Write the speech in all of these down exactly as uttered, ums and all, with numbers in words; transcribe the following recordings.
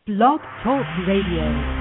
Blog Talk Radio.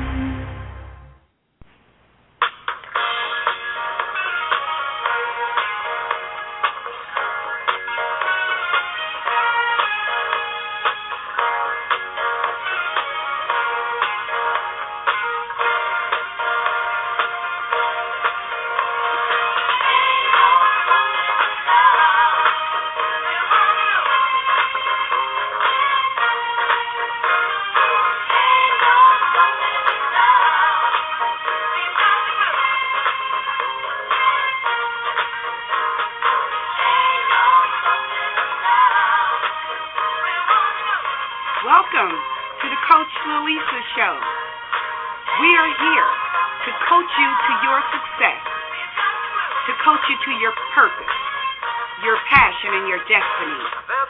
Welcome to the Coach Lalisa Show. We are here to coach you to your success, to coach you to your purpose, your passion, and your destiny.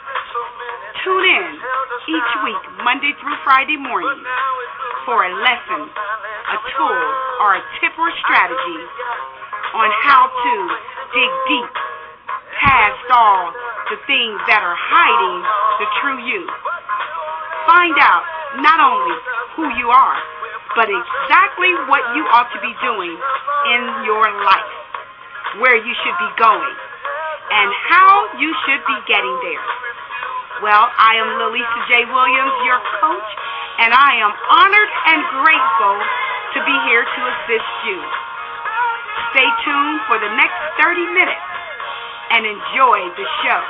Tune in each week, Monday through Friday morning, for a lesson, a tool, or a tip or strategy on how to dig deep past all the things that are hiding the true you. Find out not only who you are, but exactly what you ought to be doing in your life, where you should be going, and how you should be getting there. Well, I am Lalisa J. Williams, your coach, and I am honored and grateful to be here to assist you. Stay tuned for the next thirty minutes and enjoy the show.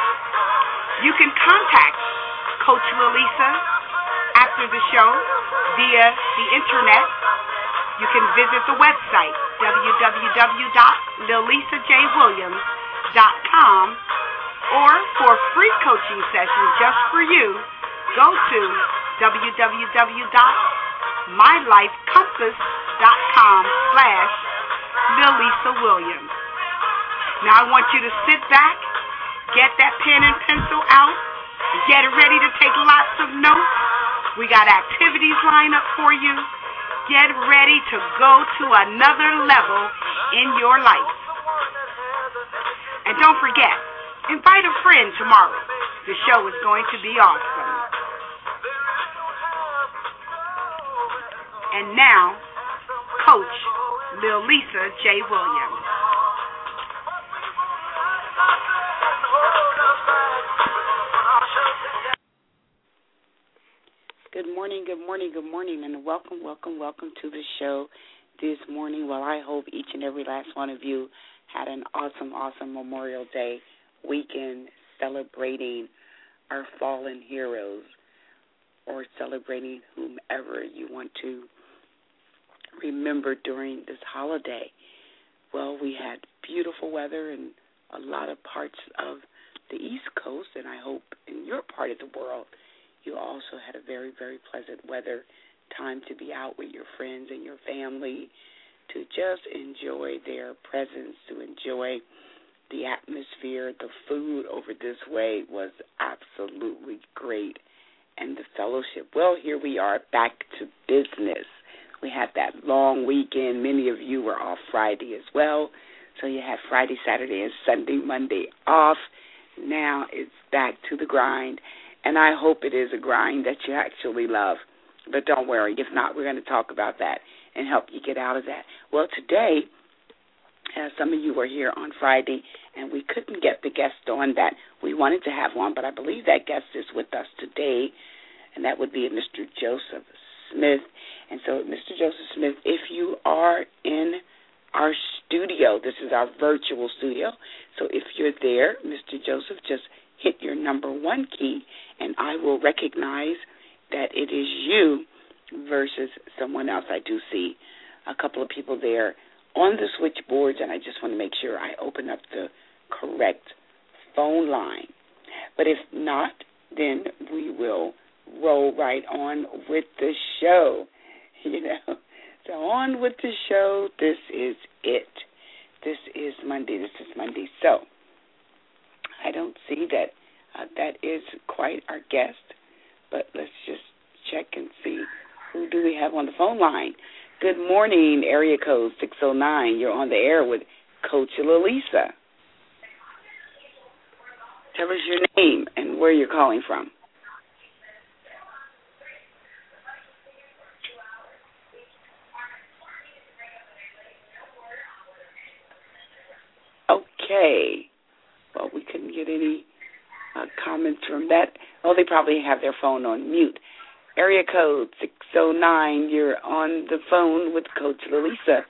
You can contact Coach Lalisa after the show via the internet. You can visit the website w w w dot lalisa j williams dot com, or for free coaching sessions just for you, go to w w w dot my life compass dot com slash lalisa williams. Now I want you to sit back, get that pen and pencil out, get ready to take lots of notes. We got activities lined up for you. Get ready to go to another level in your life. And don't forget, invite a friend tomorrow. The show is going to be awesome. And now, Coach Lalisa J. Williams. Good morning, good morning, good morning, and welcome, welcome, welcome to the show this morning. Well, I hope each and every last one of you had an awesome, awesome Memorial Day weekend celebrating our fallen heroes or celebrating whomever you want to remember during this holiday. Well, we had beautiful weather in a lot of parts of the East Coast, and I hope in your part of the world you also had a very, very pleasant weather time to be out with your friends and your family, to just enjoy their presence, to enjoy the atmosphere. The food over this way was absolutely great, and the fellowship. Well, here we are back to business. We had that long weekend. Many of you were off Friday as well, so you had Friday, Saturday, and Sunday, Monday off. Now it's back to the grind. And I hope it is a grind that you actually love. But don't worry. If not, we're going to talk about that and help you get out of that. Well, today, as some of you were here on Friday, and we couldn't get the guest on that we wanted to have one, but I believe that guest is with us today, and that would be Mister Joseph Smith. And so, Mister Joseph Smith, if you are in our studio, this is our virtual studio, so if you're there, Mister Joseph, just hit your number one key, and I will recognize that it is you versus someone else. I do see a couple of people there on the switchboards, and I just want to make sure I open up the correct phone line. But if not, then we will roll right on with the show, you know. So on with the show. This is it. This is Monday. This is Monday. So I don't see that uh, that is quite our guest, but let's just check and see who do we have on the phone line. Good morning, area code six oh nine. You're on the air with Coach Lalisa. Tell us your name and where you're calling from. Okay. Well, we couldn't get any uh, comments from that. Oh, they probably have their phone on mute. Area code six oh nine, you're on the phone with Coach Lalisa.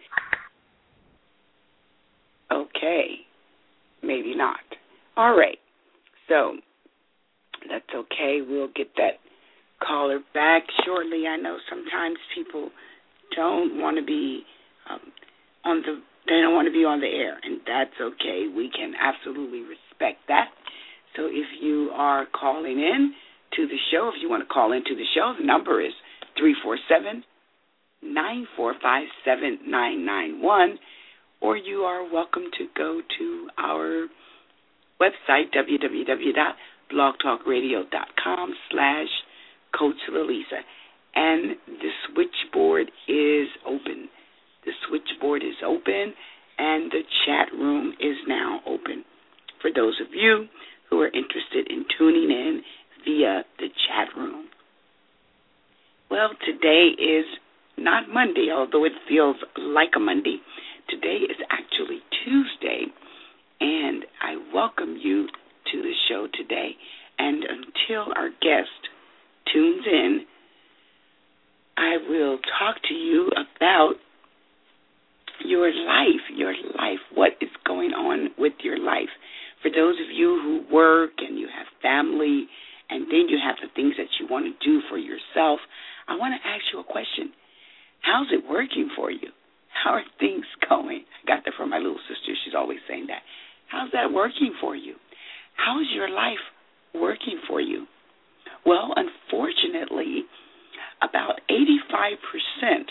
Okay. Maybe not. All right. So that's okay. We'll get that caller back shortly. I know sometimes people don't want to be um, on the, they don't want to be on the air, and that's okay. We can absolutely respect that. So if you are calling in to the show, if you want to call into the show, the number is three four seven, nine four five, seven nine nine one, or you are welcome to go to our website, w w w dot blog talk radio dot com slash Coach Lalisa. And the switchboard is open. The switchboard is open, and the chat room is now open for those of you who are interested in tuning in via the chat room. Well, today is not Monday, although it feels like a Monday. Today is actually Tuesday, and I welcome you to the show today. And until our guest tunes in, I will talk to you about your life, your life, what is going on with your life. For those of you who work and you have family, and then you have the things that you want to do for yourself, I want to ask you a question. How's it working for you? How are things going? I got that from my little sister. She's always saying that. How's that working for you? How is your life working for you? Well, unfortunately, about eighty-five percent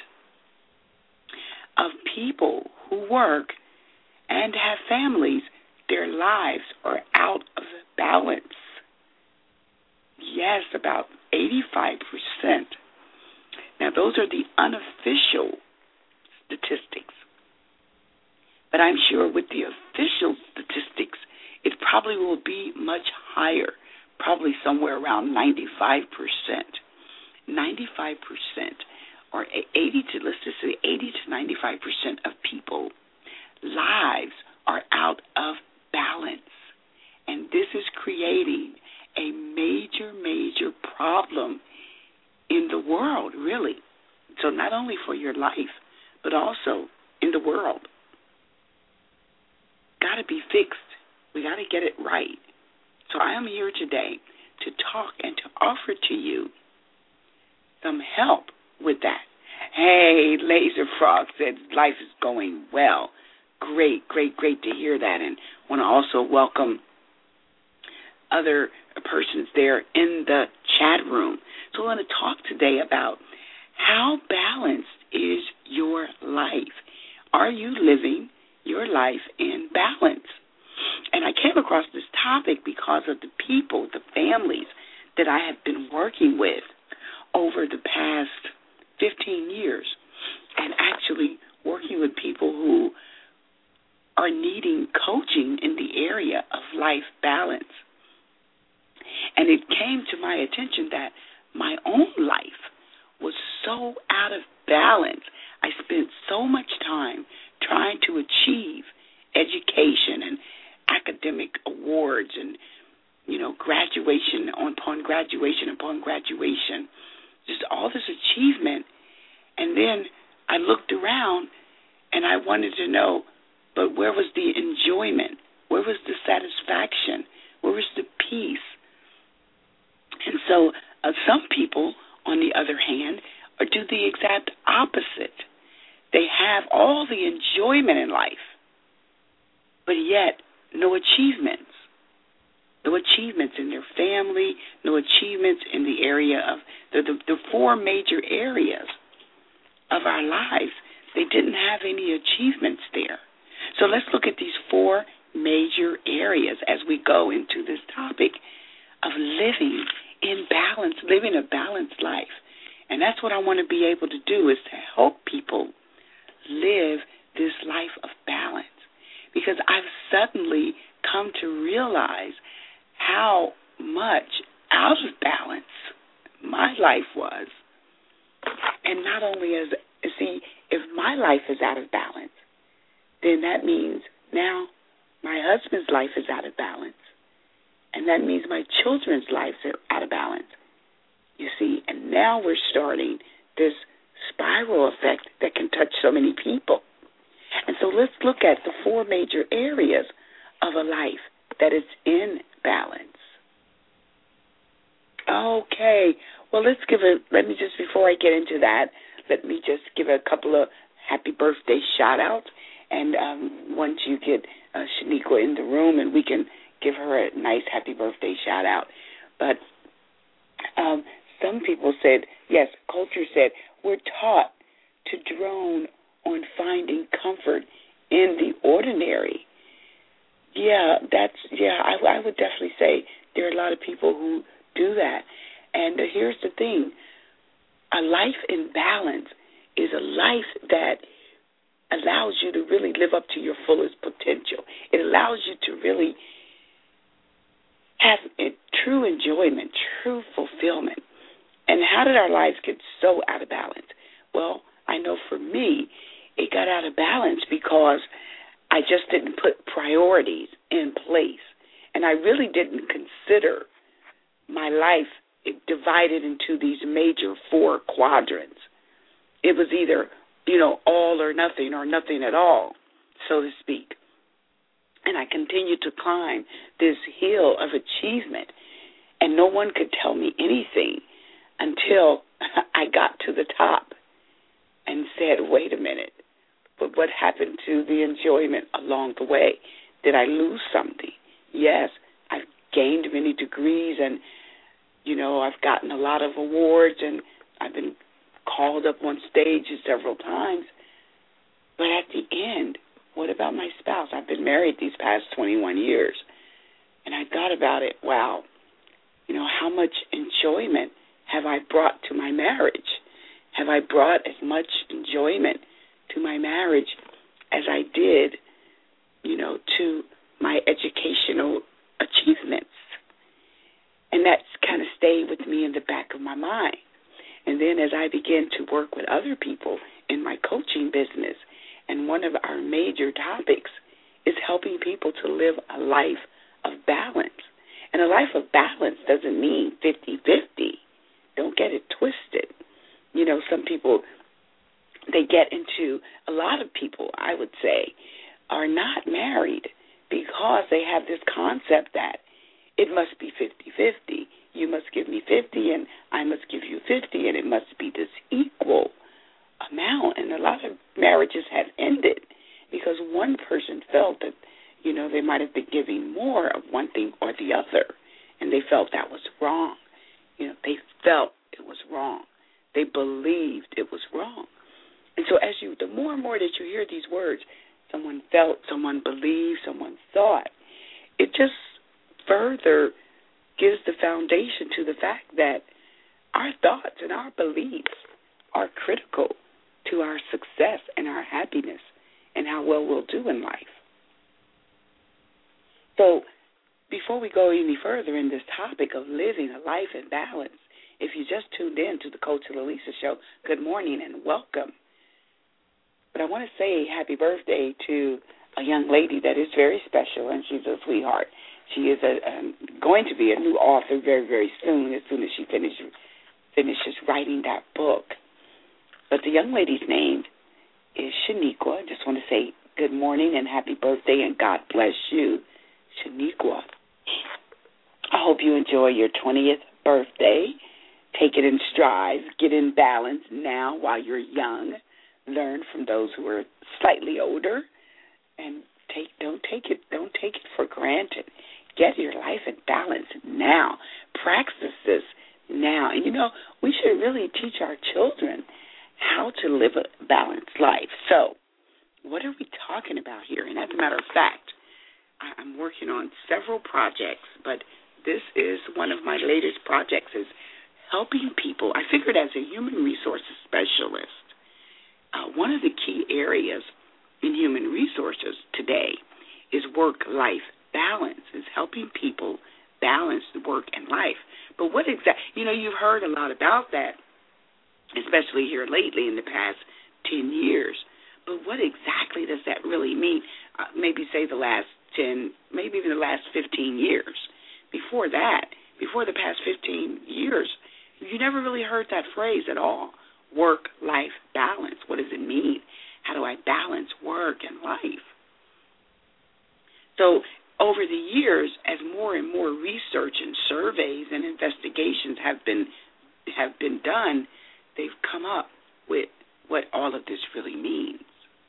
of people who work and have families, their lives are out of balance. Yes, about eighty-five percent. Now, those are the unofficial statistics. But I'm sure with the official statistics, it probably will be much higher, probably somewhere around ninety-five percent. ninety-five percent, or eighty to, let's just say eighty to ninety-five percent of people, lives are out of balance. And this is creating a major, major problem in the world, really. So not only for your life, but also in the world. Got to be fixed. We got to get it right. So I am here today to talk and to offer to you some help with that. Hey, Laser Frog said life is going well. Great, great, great to hear that. And want to also welcome other persons there in the chat room. So I want to talk today about how balanced is your life. Are you living your life in balance? And I came across this topic because of the people, the families that I have been working with over the past fifteen years, and actually working with people who are needing coaching in the area of life balance. And it came to my attention that my own life was so out of balance. I spent so much time trying to achieve education and academic awards and, you know, graduation upon graduation upon graduation, just all this achievement. And then I looked around and I wanted to know, but where was the enjoyment? Where was the satisfaction? Where was the peace? And so uh, some people, on the other hand, are do the exact opposite. They have all the enjoyment in life, but yet no achievements. No achievements in their family, no achievements in the area of the, the, the four major areas of our lives. They didn't have any achievements there. So let's look at these four major areas as we go into this topic of living in balance, living a balanced life. And that's what I want to be able to do, is to help people live this life of balance. Because I've suddenly come to realize how much out of balance my life was. And not only as, see, if my life is out of balance, then that means now my husband's life is out of balance. And that means my children's lives are out of balance. You see, and now we're starting this spiral effect that can touch so many people. And so let's look at the four major areas of a life that is in balance. Okay, well, let's give a, let me just, before I get into that, let me just give a couple of happy birthday shout-outs. And um, once you get uh, Shaniqua in the room, and we can give her a nice happy birthday shout-out. But um, some people said, yes, culture said, we're taught to drone on finding comfort in the ordinary. Yeah, that's, yeah, I, I would definitely say there are a lot of people who do that. And uh, here's the thing. A life in balance is a life that allows you to really live up to your fullest potential. It allows you to really have a true enjoyment, true fulfillment. And how did our lives get so out of balance? Well, I know for me, it got out of balance because I just didn't put priorities in place. And I really didn't consider my life divided into these major four quadrants. It was either, you know, all or nothing or nothing at all, so to speak. And I continued to climb this hill of achievement, and no one could tell me anything until I got to the top and said, wait a minute, but what happened to the enjoyment along the way? Did I lose something? Yes, I've gained many degrees, and, you know, I've gotten a lot of awards, and I've been called up on stages several times. But at the end, what about my spouse? I've been married these past twenty-one years, and I thought about it. Wow, you know, how much enjoyment have I brought to my marriage? Have I brought as much enjoyment to my marriage as I did, you know, to my educational achievements? And that's kind of stayed with me in the back of my mind. And then as I began to work with other people in my coaching business, and one of our major topics is helping people to live a life of balance. And a life of balance doesn't mean fifty-fifty. Don't get it twisted. You know, some people, they get into, a lot of people, I would say, are not married because they have this concept that it must be fifty-fifty. You must give me fifty, and I must give you fifty, and it must be this equal amount. And a lot of marriages have ended because one person felt that, you know, they might have been giving more of one thing or the other, and they felt that was wrong. You know, they felt it was wrong. They believed it was wrong. And so as you, the more and more that you hear these words, someone felt, someone believed, someone thought, it just further gives the foundation to the fact that our thoughts and our beliefs are critical to our success and our happiness and how well we'll do in life. So before we go any further in this topic of living a life in balance, if you just tuned in to the Coach Lalisa Show, good morning and welcome. But I want to say happy birthday to a young lady that is very special, and she's a sweetheart. She is a, um, going to be a new author very, very soon, as soon as she finish, finishes writing that book. But the young lady's name is Shaniqua. I just want to say good morning and happy birthday, and God bless you, Shaniqua. I hope you enjoy your twentieth birthday. Take it in stride. Get in balance now while you're young. Learn from those who are slightly older, and take don't take it don't take it for granted. Get your life in balance now. Practice this now. And, you know, we should really teach our children how to live a balanced life. So what are we talking about here? And as a matter of fact, I'm working on several projects, but this is one of my latest projects is helping people. I figured as a human resources specialist, uh, one of the key areas in human resources today is work-life balance, is helping people balance work and life. But what exactly, you know, you've heard a lot about that, especially here lately in the past ten years. But what exactly does that really mean? Uh, maybe say the last ten, maybe even the last fifteen years. Before that, before the past fifteen years, you never really heard that phrase at all. Work-life balance. What does it mean? How do I balance work and life? So over the years, as more and more research and surveys and investigations have been have been done, they've come up with what all of this really means.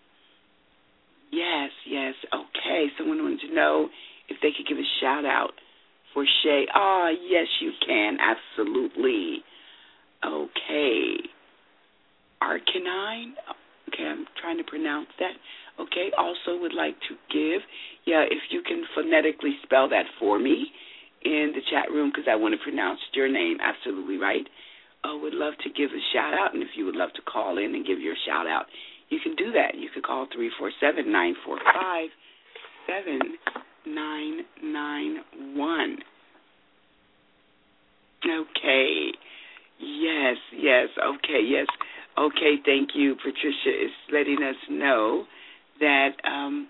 Yes, yes, okay. Someone wanted to know if they could give a shout-out for Shay. Ah, oh, yes, you can, absolutely. Okay. Arcanine? Okay, I'm trying to pronounce that. Okay, also would like to give, yeah, if you can phonetically spell that for me in the chat room, because I want to pronounce your name absolutely right. I uh, would love to give a shout-out, and if you would love to call in and give your shout-out, you can do that. You can call three four seven, nine four five, seven nine nine one. Okay. Yes, yes, okay, yes. Okay, thank you. Patricia is letting us know that um,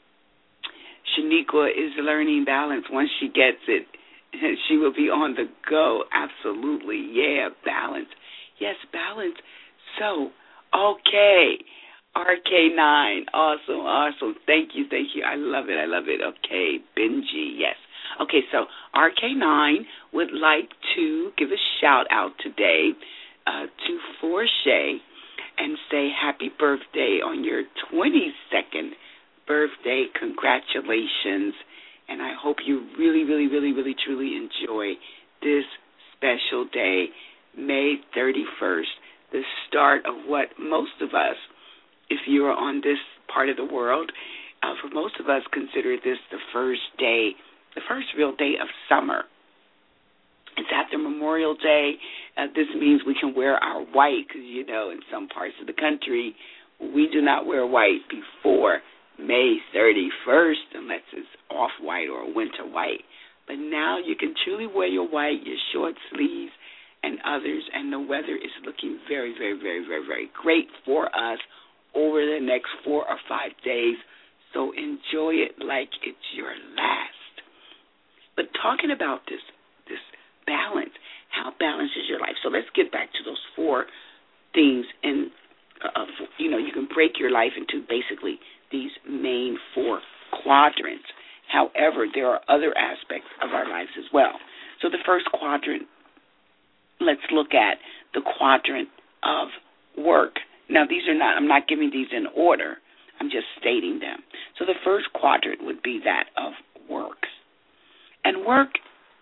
Shaniqua is learning balance. Once she gets it, she will be on the go. Absolutely. Yeah, balance. Yes, balance. So, okay. R K nine. Awesome, awesome. Thank you, thank you. I love it, I love it. Okay, Benji, yes. Okay, so R K nine would like to give a shout-out today uh, to Forshay and say happy birthday on your twenty-second birthday. Congratulations. And I hope you really, really, really, really, truly enjoy this special day, May thirty-first, the start of what most of us, if you are on this part of the world, uh, for most of us consider this the first day, the first real day of summer. It's after Memorial Day. Uh, this means we can wear our white because, you know, in some parts of the country, we do not wear white before May thirty-first unless it's off-white or winter white. But now you can truly wear your white, your short sleeves, and others, and the weather is looking very, very, very, very, very great for us over the next four or five days. So enjoy it like it's your last. But talking about this this balance, how balanced is your life? So let's get back to those four things. And, uh, you know, you can break your life into basically these main four quadrants. However, there are other aspects of our lives as well. So the first quadrant, let's look at the quadrant of work. Now, these are not, I'm not giving these in order. I'm just stating them. So the first quadrant would be that of work. And work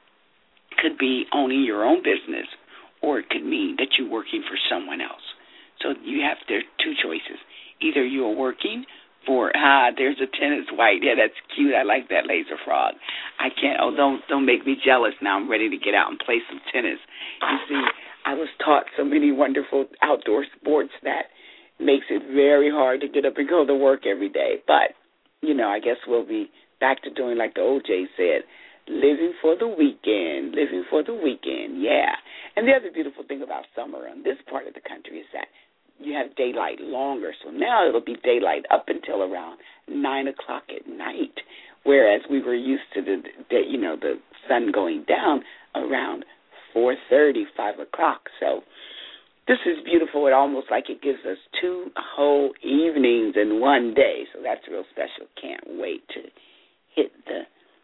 could be owning your own business, or it could mean that you're working for someone else. So you have, there are two choices. Either you're working for, ah, there's a tennis white. Yeah, that's cute. I like that laser frog. I can't, oh, don't, don't make me jealous. Now I'm ready to get out and play some tennis. You see, I was taught so many wonderful outdoor sports that makes it very hard to get up and go to work every day. But, you know, I guess we'll be back to doing like the O J said, living for the weekend, living for the weekend, yeah. And the other beautiful thing about summer on this part of the country is that you have daylight longer. So now it'll be daylight up until around nine o'clock at night, whereas we were used to the, the you know, the sun going down around four thirty, five o'clock. So this is beautiful. It almost like it gives us two whole evenings in one day. So that's real special. Can't wait to hit the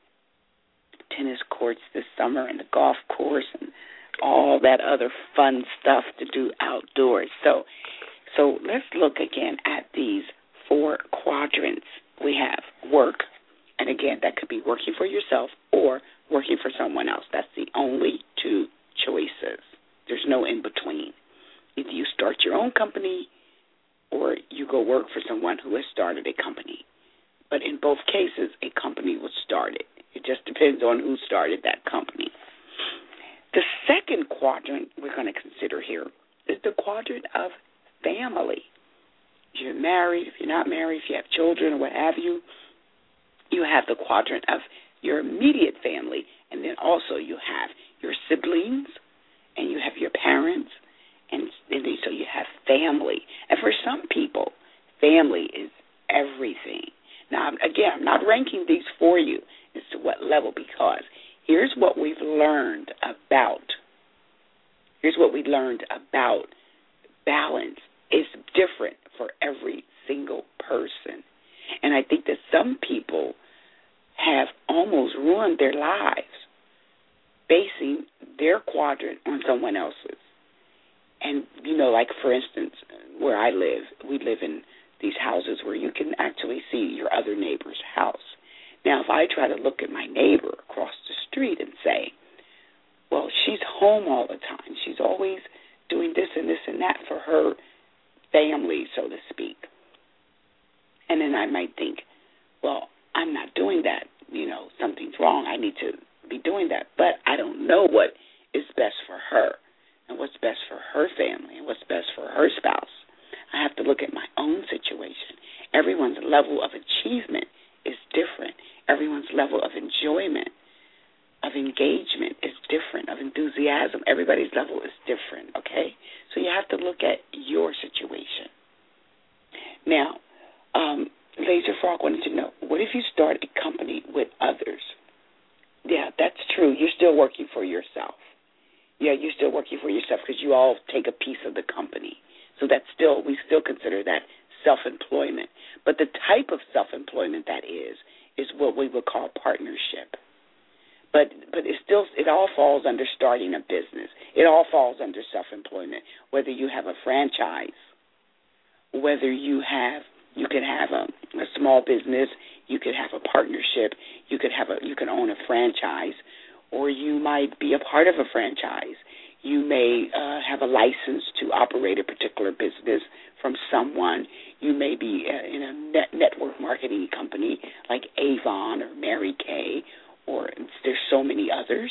tennis courts this summer and the golf course and all that other fun stuff to do outdoors. So so let's look again at these four quadrants. We have work, and again, that could be working for yourself or working for someone else. That's the only two choices. There's no in between. Either you start your own company or you go work for someone who has started a company. But in both cases, a company was started. It just depends on who started that company. The second quadrant we're going to consider here is the quadrant of family. If you're married, if you're not married, if you have children or what have you, you have the quadrant of your immediate family, and then also you have your siblings, and you have your parents, and, and then, so you have family. And for some people, family is everything. Now, again, I'm not ranking these for you as to what level, because here's what we've learned about, here's what we learned about balance. It's different for every single person. And I think that some people have almost ruined their lives basing their quadrant on someone else's. And, you know, like, for instance, where I live, we live in these houses where you can actually see your other neighbor's house. Now, if I try to look at my neighbor across the street and say, well, she's home all the time, she's always doing this and this and that for her family, so to speak. And then I might think, well, I'm not doing that. You know, something's wrong. I need to be doing that. But I don't know what is best for her and what's best for her family and what's best for her spouse. I have to look at my own situation. Everyone's level of achievement is different. Everyone's level of enjoyment, of engagement is different, of enthusiasm. Everybody's level is different, okay? So you have to look at your situation. Now, um, Laser Frog wanted to know, what if you start a company with others? Yeah, that's true. You're still working for yourself. Yeah, you're still working for yourself because you all take a piece of the company. So that's still, we still consider that self-employment. But the type of self-employment that is, is what we would call partnership. But but it still, it all falls under starting a business. It all falls under self-employment, whether you have a franchise, whether you have, you could have a, a small business, you could have a partnership, you could have a, you can own a franchise, or you might be a part of a franchise. You may uh, have a license to operate a particular business from someone. You may be uh, in a net network marketing company like Avon or Mary Kay, or there's so many others.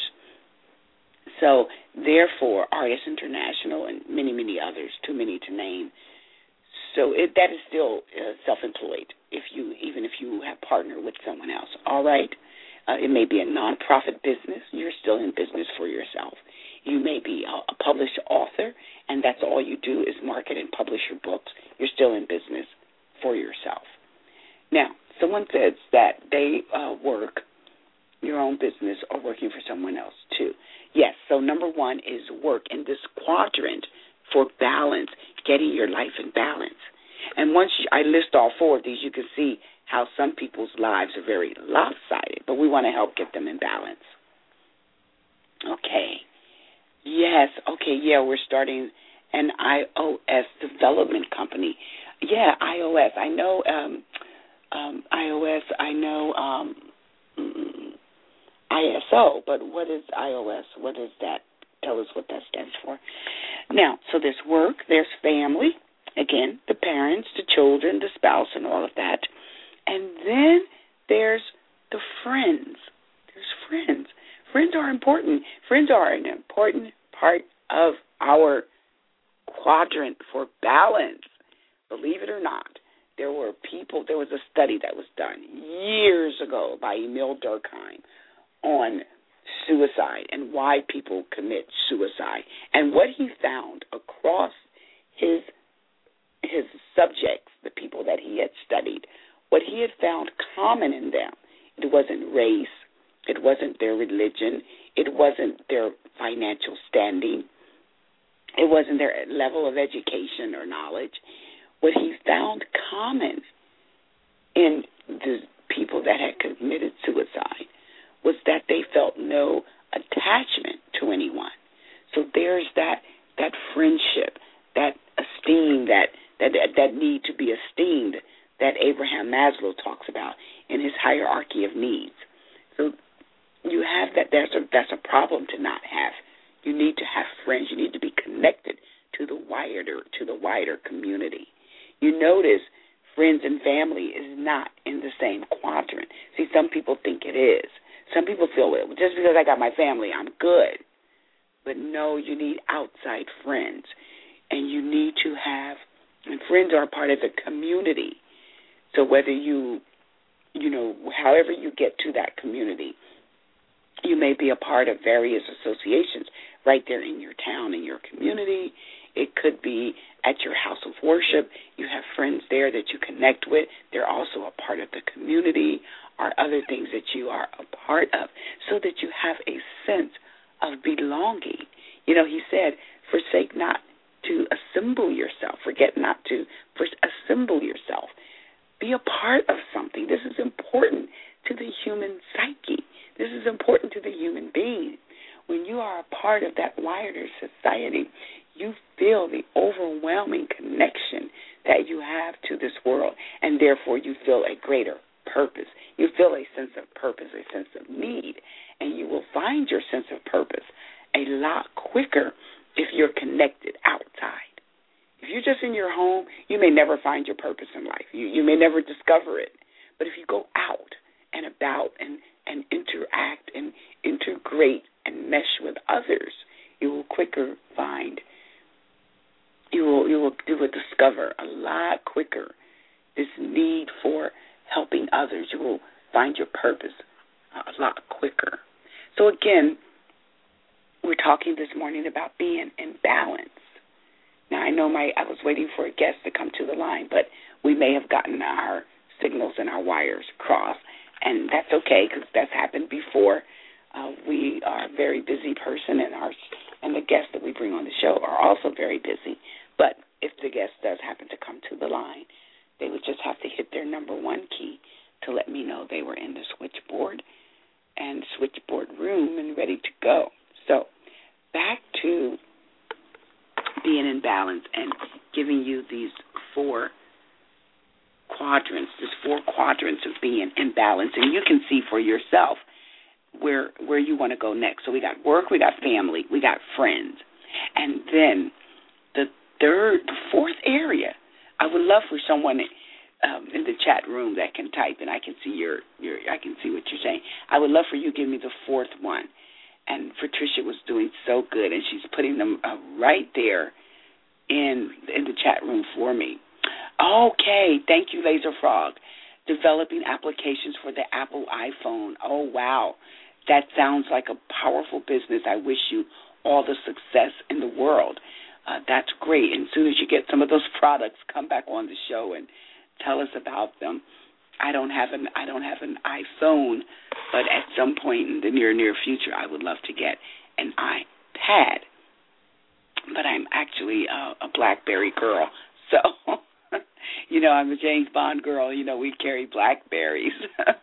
So, therefore, Artists International and many, many others, too many to name. So it, that is still uh, self-employed, if you even if you have partnered with someone else. All right? Uh, it may be a nonprofit business. You're still in business for yourself. You may be a, a published author, and that's all you do is market and publish your books. You're still in business for yourself. Now, someone says that they uh, work your own business or working for someone else too. Yes, so number one is work in this quadrant for balance, getting your life in balance. And once you, I list all four of these, you can see how some people's lives are very lopsided, but we want to help get them in balance. Okay. Yes, okay, yeah, we're starting an iOS development company. Yeah, iOS. I know um, um, iOS, I know um, I S O, but what is iOS? What is that? Tell us what that stands for. Now, so there's work, there's family, again, the parents, the children, the spouse, and all of that. And then there's the friends. There's friends. Friends are important. Friends are an important part of our quadrant for balance. Believe it or not, there were people, there was a study that was done years ago by Emil Durkheim on suicide and why people commit suicide. And what he found across his his subjects, the people that he had studied, what he had found common in them, it wasn't race, it wasn't their religion, it wasn't their financial standing, it wasn't their level of education or knowledge. What he found common in the people that had committed suicide was that they felt no attachment to anyone. So there's that that friendship, that esteem, that that that need to be esteemed that Abraham Maslow talks about in his hierarchy of needs. So you have that. That's a that's a problem to not have. You need to have friends. You need to be connected to the wider to the wider community. You notice friends and family is not in the same quadrant. See, some people think it is. Some people feel, well, just because I got my family, I'm good. But no, you need outside friends. And you need to have, and friends are part of the community. So whether you, you know, however you get to that community, you may be a part of various associations right there in your town, in your community, It could be at your house of worship. You have friends there that you connect with. They're also a part of the community or other things that you are a part of, so that you have a sense of belonging. You know, he said, forsake not to assemble yourself. Forget not to assemble yourself. Be a part of something. This is important to the human psyche. This is important to the human being. When you are a part of that wider society, you feel the overwhelming connection that you have to this world, and therefore you feel a greater purpose. You feel a sense of purpose, a sense of need, and you will find your sense of purpose a lot quicker if you're connected outside. If you're just in your home, you may never find your purpose in life. You, you may never discover it. But if you go out and about and, and interact and integrate and mesh with others, you will quicker find, you will, you will, you will discover a lot quicker this need for helping others. You will find your purpose a lot quicker. So again, we're talking this morning about being in balance. Now, I know my I was waiting for a guest to come to the line, but we may have gotten our signals and our wires crossed, and that's okay because that's happened before. Uh, we are a very busy person, and our and the guests that we bring on the show are also very busy. But if the guest does happen to come to the line, they would just have to hit their number one key to let me know they were in the switchboard and switchboard room and ready to go. So back to being in balance and giving you these four quadrants, these four quadrants of being in balance, and you can see for yourself where where you want to go next. So we got work, we got family, we got friends, and then the third, the fourth area, I would love for someone um, in the chat room that can type, and I can see your your I can see what you're saying. I would love for you to give me the fourth one. And Patricia was doing so good, and she's putting them uh, right there in in the chat room for me. Okay, thank you, Laser Frog. Developing applications for the Apple iPhone. Oh, wow. That sounds like a powerful business. I wish you all the success in the world. Uh, that's great. And as soon as you get some of those products, come back on the show and tell us about them. I don't have an I don't have an iPhone, but at some point in the near near future, I would love to get an iPad. But I'm actually a, a BlackBerry girl, so you know I'm a James Bond girl. You know we carry BlackBerries.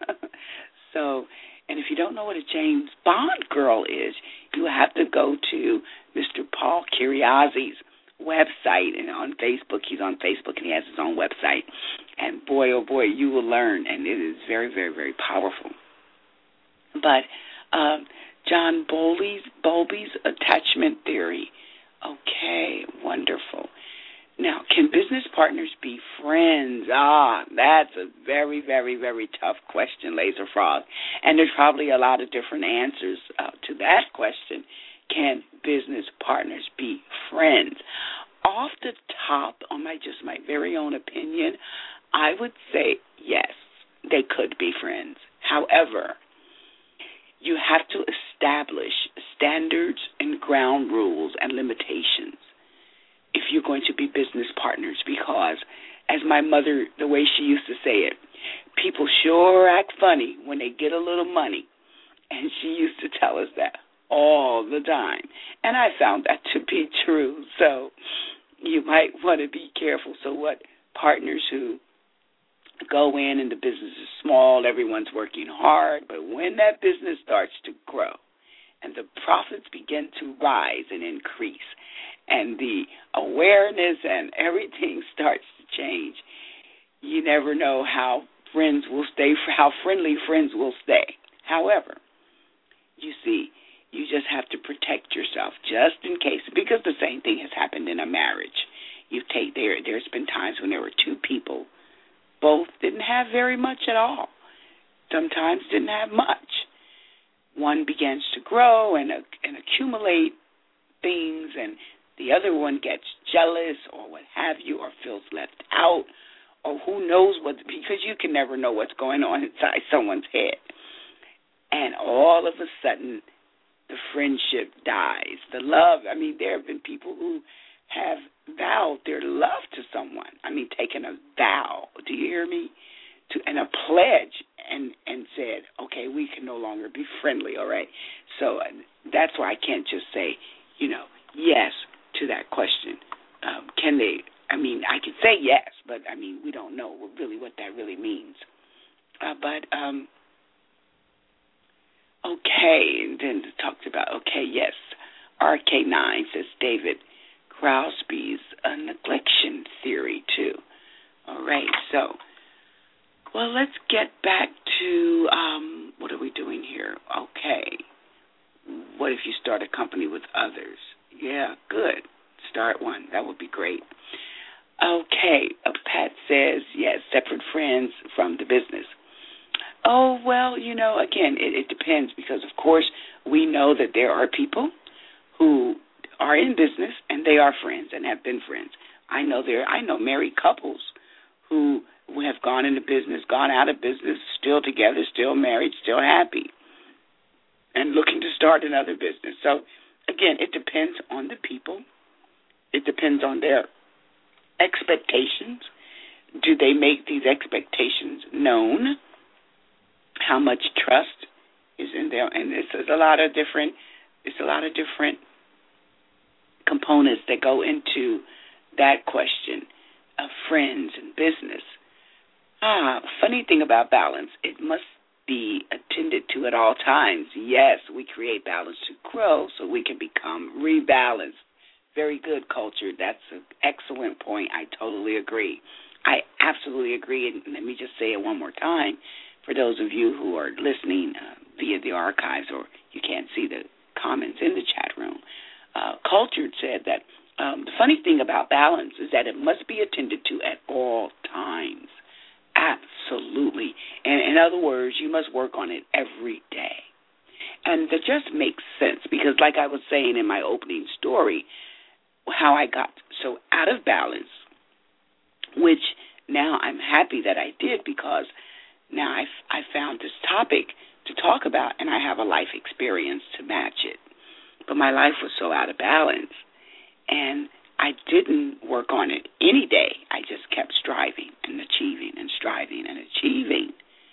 So, and if you don't know what a James Bond girl is, you have to go to Mister Paul Kyriazi's website, and on Facebook, he's on Facebook and he has his own website. And boy, oh boy, you will learn, and it is very, very, very powerful. But um, John Bowlby's, Bowlby's attachment theory. Okay, wonderful. Now, can business partners be friends? Ah, that's a very, very, very tough question, Laser Frog. And there's probably a lot of different answers uh, to that question. Can business partners be friends? Off the top, on my just my very own opinion, I would say yes, they could be friends. However, you have to establish standards and ground rules and limitations if you're going to be business partners, because as my mother, the way she used to say it, people sure act funny when they get a little money. And she used to tell us that all the time. And I found that to be true. So you might want to be careful. So what partners who go in and the business is small, everyone's working hard, but when that business starts to grow and the profits begin to rise and increase and the awareness and everything starts to change, you never know how friends will stay, how friendly friends will stay. However, you see, you just have to protect yourself just in case, because the same thing has happened in a marriage. You take there. There's been times when there were two people, both didn't have very much at all. Sometimes didn't have much. One begins to grow and uh, and accumulate things, and the other one gets jealous or what have you, or feels left out, or who knows what, because you can never know what's going on inside someone's head. And all of a sudden, the friendship dies. The love, I mean, there have been people who have vowed their love to someone. I mean, taken a vow. Do you hear me? To and a pledge, and and said, okay, we can no longer be friendly. All right. So uh, that's why I can't just say, you know, yes to that question. Um, can they? I mean, I can say yes, but I mean, we don't know really what that really means. Uh, but um, okay, and then it talks about okay, yes. R K nine says David Crosby's a neglection theory too. All right, so well, let's get back to um, what are we doing here? Okay, what if you start a company with others? Yeah, good. Start one. That would be great. Okay, uh, Pat says yes, separate friends from the business. Oh well, you know, again, it, it depends because of course we know that there are people who are in business and they are friends and have been friends. I know there. I know married couples who have gone into business, gone out of business, still together, still married, still happy, and looking to start another business. So, again, it depends on the people. It depends on their expectations. Do they make these expectations known? How much trust is in there? And it's, it's a lot of different. It's a lot of different components that go into that question of friends and business. Ah, funny thing about balance, it must be attended to at all times. Yes, we create balance to grow so we can become rebalanced. Very good, Culture. That's an excellent point. I totally agree. I absolutely agree. And let me just say it one more time for those of you who are listening uh, via the archives or you can't see the comments in the chat room. Uh, Cultured said that um, the funny thing about balance is that it must be attended to at all times. Absolutely. And in other words, you must work on it every day. And that just makes sense because like I was saying in my opening story, how I got so out of balance, which now I'm happy that I did because now I, I found this topic to talk about and I have a life experience to match it. But my life was so out of balance and I didn't work on it any day. I just kept striving and achieving and striving and achieving.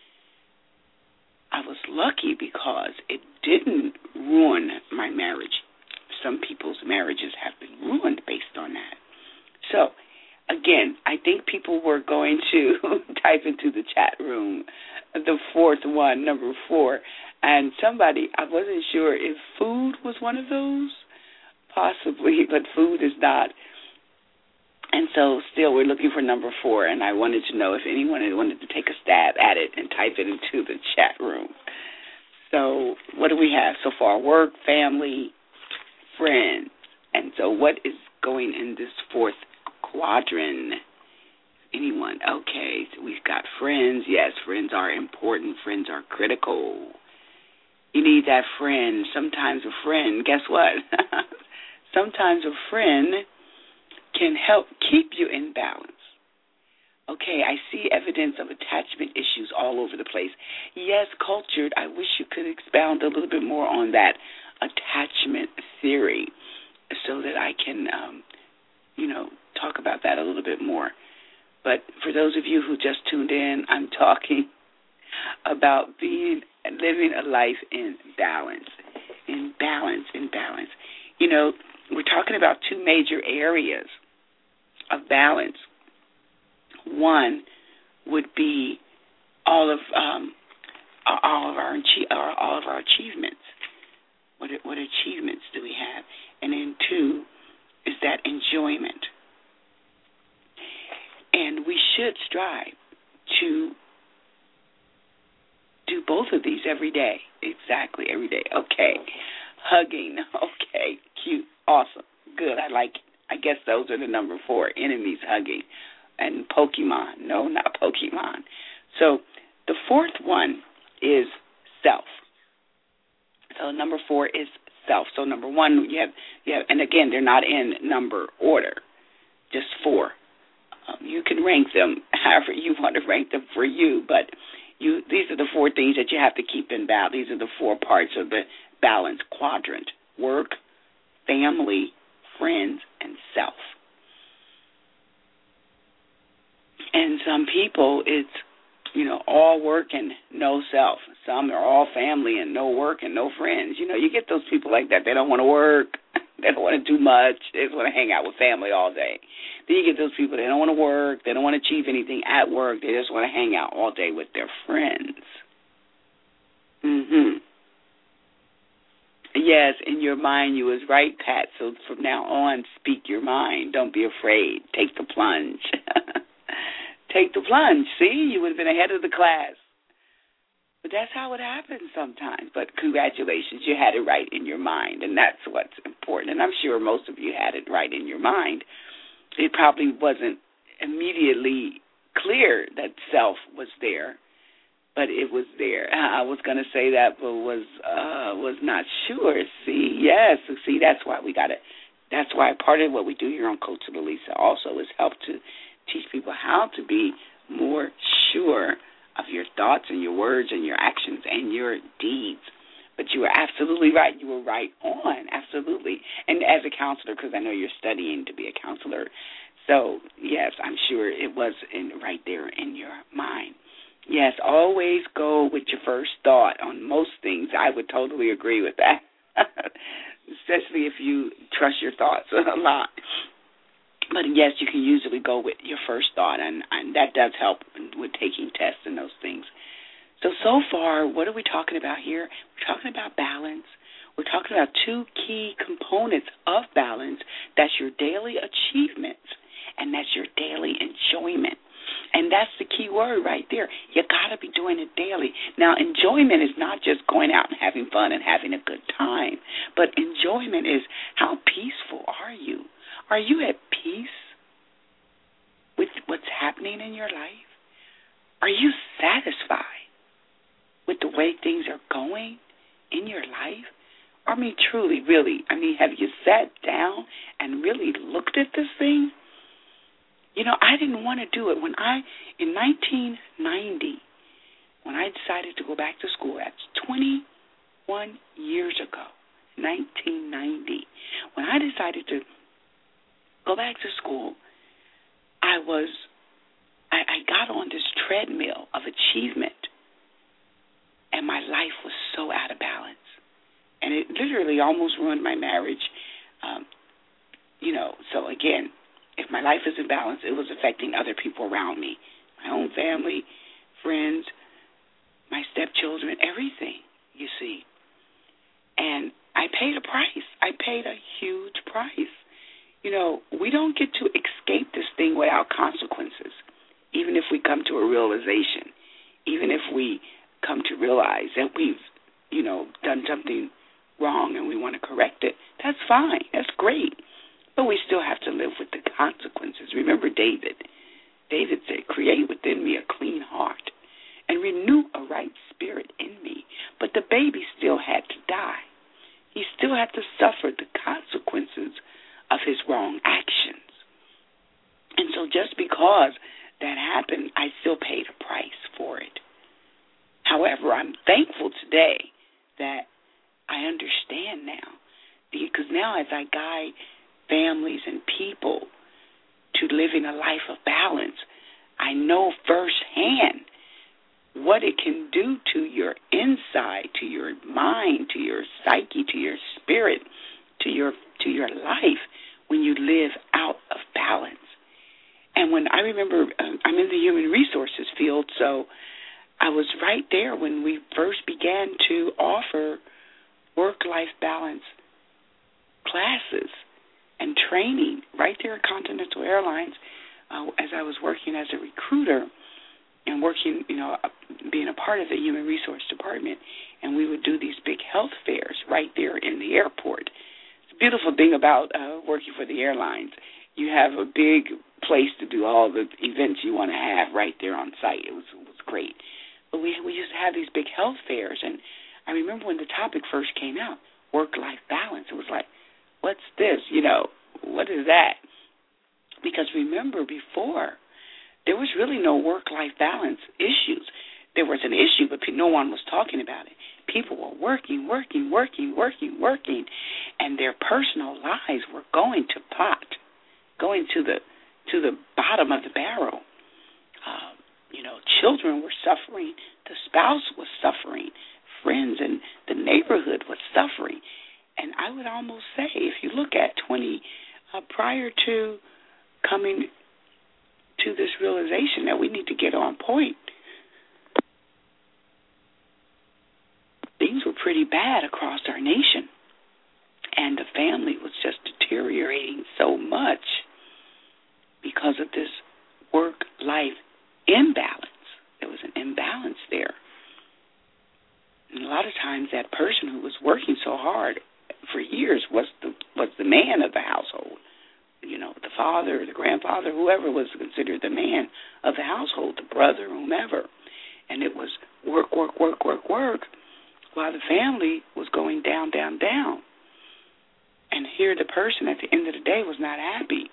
I was lucky because it didn't ruin my marriage. Some people's marriages have been ruined based on that. So, again, I think people were going to type into the chat room the fourth one, number four, and somebody, I wasn't sure if food was one of those. Possibly, but food is not. And so still we're looking for number four, and I wanted to know if anyone wanted to take a stab at it and type it into the chat room. So what do we have so far? Work, family, friends. And so what is going in this fourth quadrant? Anyone? Okay, so we've got friends. Yes, friends are important. Friends are critical. You need that friend. Sometimes a friend, guess what? Sometimes a friend can help keep you in balance. Okay, I see evidence of attachment issues all over the place. Yes, Cultured, I wish you could expound a little bit more on that attachment theory so that I can, um, you know, talk about that a little bit more. But for those of you who just tuned in, I'm talking about being, living a life in balance, in balance, in balance. You know, we're talking about two major areas of balance. One would be all of um, all of our all of our achievements. What what achievements do we have? And then two is that enjoyment. And we should strive to do both of these every day. Exactly, every day. Okay. Hugging. Okay. Cute. Awesome. Good. I like it. I guess those are the number four, enemies hugging. And Pokemon. No, not Pokemon. So the fourth one is self. So number four is self. So number one, you have, you have, and again, they're not in number order, just four. Um, you can rank them however you want to rank them for you, but you these are the four things that you have to keep in balance. These are the four parts of the balance quadrant: work, family, friends, and self. And some people, it's, you know, all work and no self. Some are all family and no work and no friends. You know, you get those people like that. They don't want to work. They don't want to do much. They just want to hang out with family all day. Then you get those people, they don't want to work. They don't want to achieve anything at work. They just want to hang out all day with their friends. Mm-hmm. Yes, in your mind, you was right, Pat. So from now on, speak your mind. Don't be afraid. Take the plunge. Take the plunge. See, you would have been ahead of the class. But that's how it happens sometimes. But congratulations, you had it right in your mind, and that's what's important. And I'm sure most of you had it right in your mind. It probably wasn't immediately clear that self was there, but it was there. I was going to say that, but was uh, was not sure. See, yes, see, that's why we got to. That's why part of what we do here on Coach Lisa also is help to teach people how to be more sure of your thoughts and your words and your actions and your deeds. But you were absolutely right. You were right on, absolutely. And as a counselor, because I know you're studying to be a counselor, so, yes, I'm sure it was in, right there in your mind. Yes, always go with your first thought on most things. I would totally agree with that, especially if you trust your thoughts a lot. But, yes, you can usually go with your first thought, and, and that does help with taking tests and those things. So, so far, what are we talking about here? We're talking about balance. We're talking about two key components of balance. That's your daily achievements, and that's your daily enjoyment. And that's the key word right there. You got to be doing it daily. Now, enjoyment is not just going out and having fun and having a good time, but enjoyment is how peaceful are you? Are you at peace with what's happening in your life? Are you satisfied with the way things are going in your life? I mean, truly, really, I mean, have you sat down and really looked at this thing? You know, I didn't want to do it. When I, in nineteen ninety, when I decided to go back to school, that's twenty-one years ago, nineteen ninety, when I decided to go back to school, I was, I, I got on this treadmill of achievement, and my life was so out of balance. And it literally almost ruined my marriage. Um, you know, so again, if my life is in balance, it was affecting other people around me, my own family, friends, my stepchildren, everything, you see. And I paid a price. I paid a huge price. You know, we don't get to escape this thing without consequences, even if we come to a realization, even if we come to realize that we've, you know, done something wrong and we want to correct it. That's fine. That's great. But we still have to live with the consequences. Remember David. David said, create within me a clean heart and renew a right spirit in me. But the baby still had to die. He still had to suffer the consequences of his wrong actions. And so just because that happened, I still paid a price for it. However, I'm thankful today that I understand now, because now as I guide families and people to living a life of balance, I know firsthand what it can do to your inside, to your mind, to your psyche, to your spirit, to your to your life when you live out of balance. And when I remember, um, I'm in the human resources field, so I was right there when we first began to offer work-life balance classes and training right there at Continental Airlines uh, as I was working as a recruiter and working, you know, being a part of the human resource department. And we would do these big health fairs right there in the airport. The beautiful thing about uh, working for the airlines, you have a big place to do all the events you want to have right there on site. It was, it was great. But we we used to have these big health fairs, and I remember when the topic first came out, work-life balance. It was like, what's this? You know, what is that? Because remember, before, there was really no work-life balance issues. There was an issue, but no one was talking about it. people were working, working, working, working, working, and their personal lives were going to pot, going to the to the bottom of the barrel. Um, you know, children were suffering, the spouse was suffering, friends and the neighborhood was suffering. And I would almost say, if you look at twenty, uh, prior to coming to this realization that we need to get on point, things were pretty bad across our nation. And the family was just deteriorating so much because of this work-life imbalance. There was an imbalance there. And a lot of times that person who was working so hard for years was the was the man of the household. You know, the father, the grandfather, whoever was considered the man of the household, the brother, whomever. And it was work, work, work, work, work, while the family was going down, down, down. And here the person at the end of the day was not happy.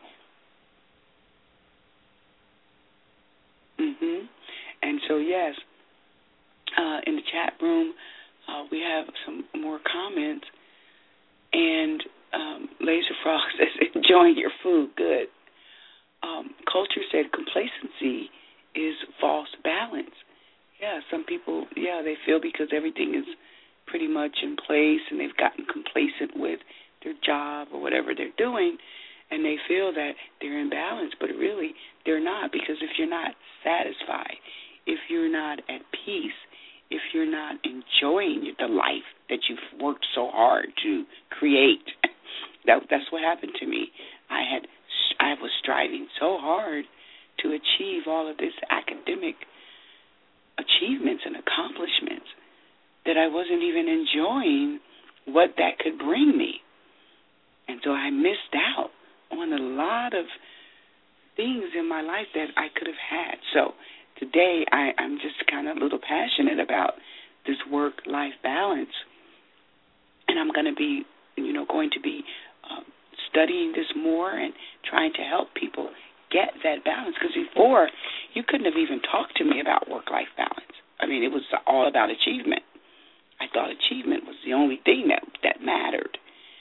Mm-hmm. And so, yes, uh, in the chat room, uh, we have some more comments. And um, Laser Frog says, enjoying your food, good. Um, Culture said complacency is false balance. Yeah, some people, yeah, they feel because everything is pretty much in place and they've gotten complacent with their job or whatever they're doing, and they feel that they're in balance, but really they're not, because if you're not satisfied, if you're not at peace, if you're not enjoying the life that you've worked so hard to create, that that's what happened to me. I had I was striving so hard to achieve all of this academic achievements and accomplishments that I wasn't even enjoying what that could bring me. And so I missed out on a lot of things in my life that I could have had. So today I, I'm just kind of a little passionate about this work-life balance. And I'm going to be, you know, going to be um, studying this more and trying to help people get that balance. Because before, you couldn't have even talked to me about work-life balance. I mean, it was all about achievement. I thought achievement was the only thing that, that mattered.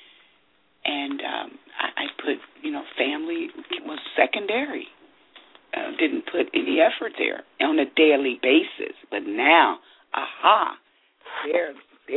And um, I, I put, you know, family was secondary. Uh, didn't put any effort there on a daily basis. But now, aha, there,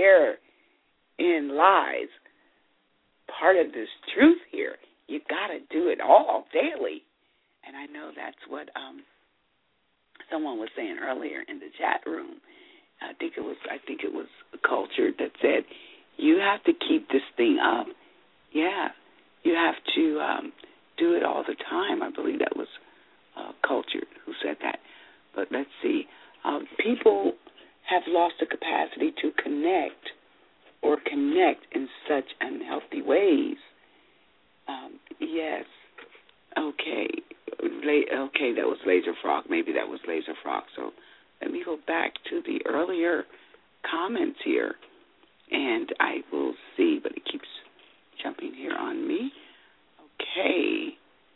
therein lies part of this truth here. You got to do it all daily. And I know that's what um, someone was saying earlier in the chat room. I think it was I think it was Culture that said, you have to keep this thing up. Yeah, you have to um, do it all the time. I believe that was uh, Culture who said that. But let's see. Um, people have lost the capacity to connect or connect in such unhealthy ways. Um, yes. Okay. La- okay, that was Laser Frog. Maybe that was Laser Frog. So let me go back to the earlier comments here, and I will see, but it keeps jumping here on me. Okay.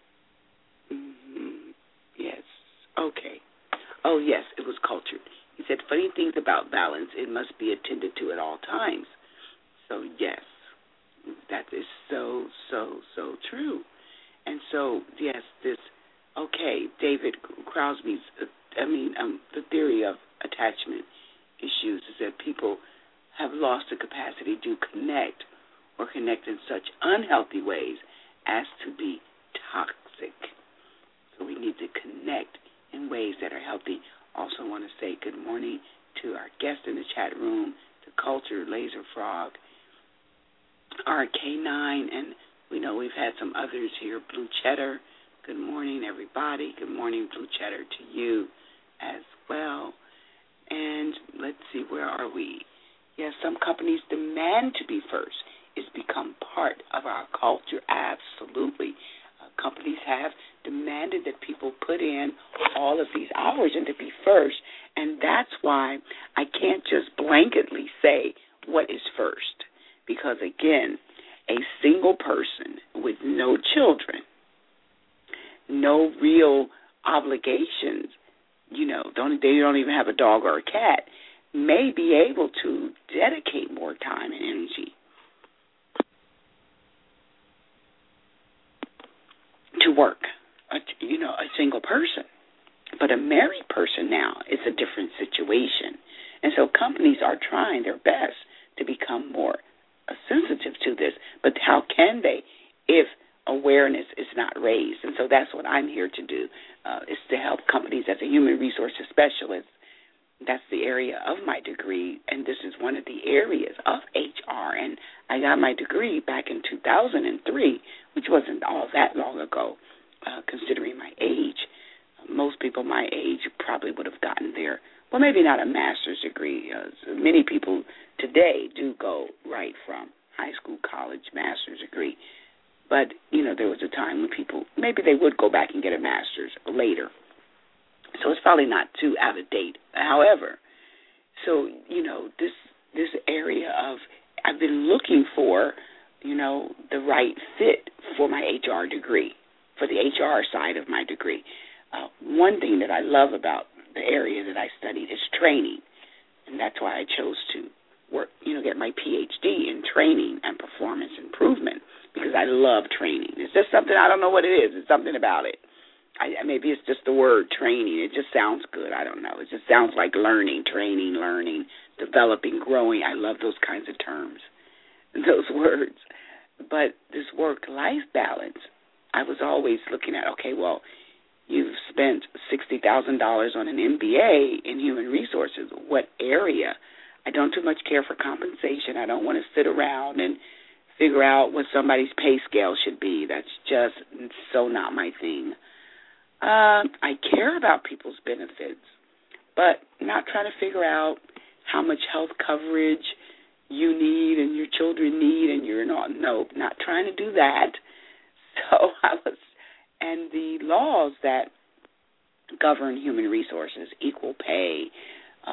Mm-hmm. Yes. Okay. Oh, yes, it was Cultured. He said, funny things about balance, it must be attended to at all times. So, yes, that is so, so, so true. And so, yes, this, okay, David Crosby's, I mean, um, the theory of attachment issues is that people have lost the capacity to connect or connect in such unhealthy ways as to be toxic. So we need to connect in ways that are healthy. Also want to say good morning to our guest in the chat room, to Culture, Laser Frog, R K nine, and we know we've had some others here, Blue Cheddar. Good morning, everybody. Good morning, Blue Cheddar, to you as well. And let's see, where are we? Yes, some companies demand to be first. It's become part of our culture, absolutely. Uh, companies have demanded that people put in all of these hours and to be first, and that's why I can't just blanketly say what is first, because, again, a single person with no children, no real obligations, you know, don't, they don't even have a dog or a cat, may be able to dedicate more time and energy to work, a, you know, a single person. But a married person now is a different situation. And so companies are trying their best to become more uh, sensitive to this. But how can they if awareness is not raised? And so that's what I'm here to do, uh, is to help companies as a human resources specialist. That's the area of my degree, and this is one of the areas of H R. And I got my degree back in two thousand three, which wasn't all that long ago, uh, considering my age. Most people my age probably would have gotten there. Well, maybe not a master's degree. Uh, so many people today do go right from high school, college, master's degree. But, you know, there was a time when people, maybe they would go back and get a master's later. So it's probably not too out of date. However, so, you know, this this area of, I've been looking for, you know, the right fit for my H R degree, for the H R side of my degree. Uh, one thing that I love about the area that I studied is training, and that's why I chose to work, you know, get my P H D in training and performance improvement, because I love training. It's just something, I don't know what it is. It's something about it. I, maybe it's just the word training. It just sounds good. I don't know. It just sounds like learning, training, learning, developing, growing. I love those kinds of terms, those words. But this work-life balance, I was always looking at, okay, well, you've spent sixty thousand dollars on an M B A in human resources. What area? I don't too much care for compensation. I don't want to sit around and figure out what somebody's pay scale should be. That's just so not my thing. Uh, I care about people's benefits, but not trying to figure out how much health coverage you need and your children need, and you're not, no, not trying to do that. So I was, and the laws that govern human resources, equal pay, uh,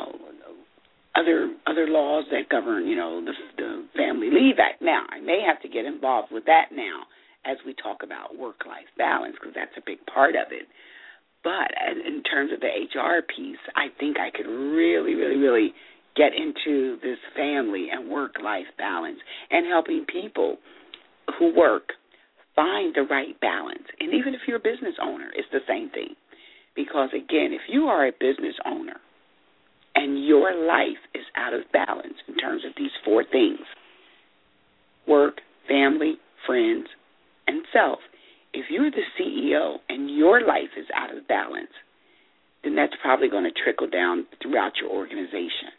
other other laws that govern, you know, the, the Family Leave Act. Now, I may have to get involved with that now as we talk about work-life balance, because that's a big part of it. But in terms of the H R piece, I think I could really, really, really get into this family and work-life balance and helping people who work find the right balance. And even if you're a business owner, it's the same thing. Because, again, if you are a business owner and your life is out of balance in terms of these four things, work, family, friends, and self, if you're the C E O and your life is out of balance, then that's probably going to trickle down throughout your organization.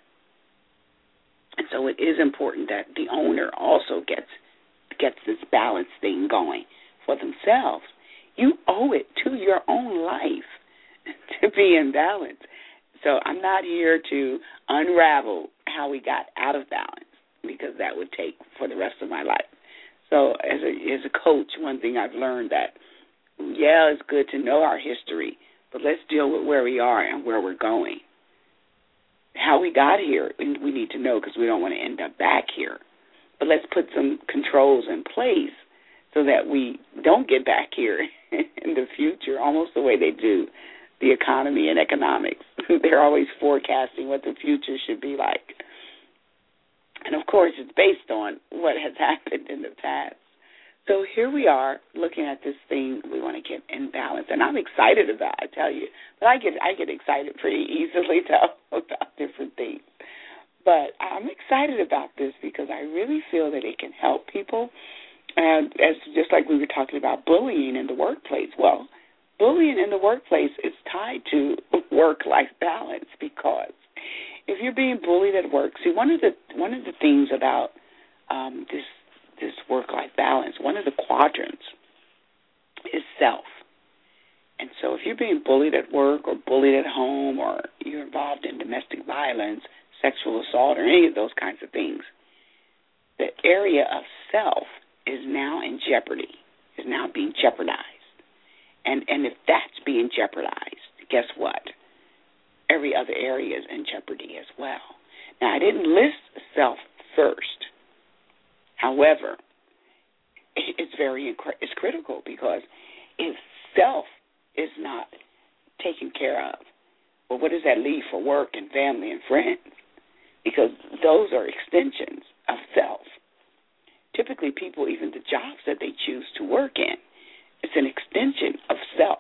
And so it is important that the owner also gets gets this balance thing going for themselves. You owe it to your own life to be in balance. So I'm not here to unravel how we got out of balance, because that would take for the rest of my life. So as a as a coach, one thing I've learned that, yeah, it's good to know our history, but let's deal with where we are and where we're going. How we got here, we need to know, because we don't want to end up back here. But let's put some controls in place so that we don't get back here in the future, almost the way they do the economy and economics. They're always forecasting what the future should be like. And, of course, it's based on what has happened in the past. So here we are looking at this thing we want to get in balance. And I'm excited about it, I tell you. But I get I get excited pretty easily, though, about different things. But I'm excited about this because I really feel that it can help people. And as just like we were talking about bullying in the workplace, well, bullying in the workplace is tied to work-life balance, because if you're being bullied at work, see, one of the one of the things about um, this this work-life balance, one of the quadrants is self. And so if you're being bullied at work or bullied at home, or you're involved in domestic violence, sexual assault, or any of those kinds of things, the area of self is now in jeopardy, is now being jeopardized. And and if that's being jeopardized, guess what? Every other area is in jeopardy as well. Now, I didn't list self first. However, it's very it's critical, because if self is not taken care of, well, what does that leave for work and family and friends? because those are extensions of self. Typically, people, even the jobs that they choose to work in, it's an extension of self.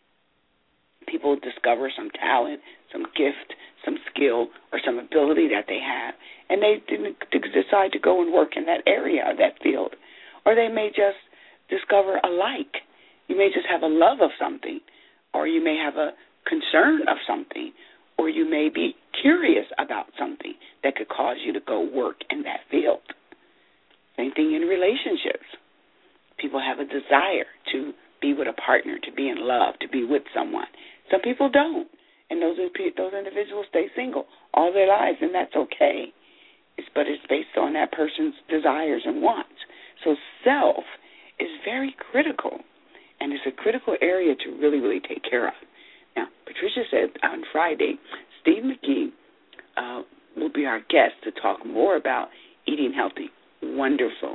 People discover some talent, some gift, some skill, or some ability that they have, and they decide to go and work in that area or that field. Or they may just discover a like. You may just have a love of something, or you may have a concern of something, or you may be curious about something that could cause you to go work in that field. Same thing in relationships. People have a desire to be with a partner, to be in love, to be with someone. Some people don't, and those those individuals stay single all their lives, and that's okay. It's, but it's based on that person's desires and wants. So self is very critical, and it's a critical area to really, really take care of. Now, Patricia said on Friday, Steve McGee uh, will be our guest to talk more about eating healthy. Wonderful.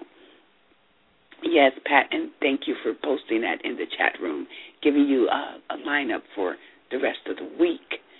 Yes, Pat, and thank you for posting that in the chat room, giving you a, a lineup for the rest of the week.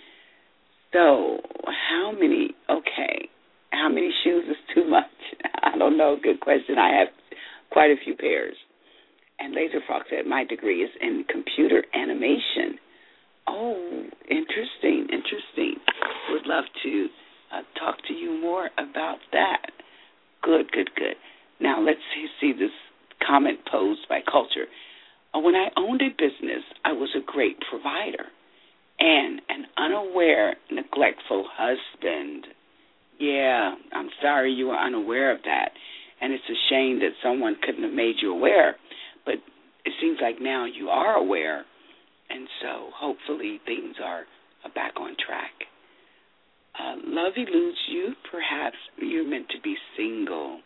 So, how many, okay, how many shoes is too much? I don't know, good question. I have quite a few pairs. And Laser Fox said, my degree is in computer animation. Oh, interesting, interesting. Would love to uh, talk to you more about that. Good, good, good. Now, let's see, see this comment posed by Culture. Uh, when I owned a business, I was a great provider and an unaware, neglectful husband. Yeah, I'm sorry you were unaware of that. And it's a shame that someone couldn't have made you aware. But it seems like now you are aware, and so hopefully things are back on track. Uh, love eludes you. Perhaps you're meant to be single.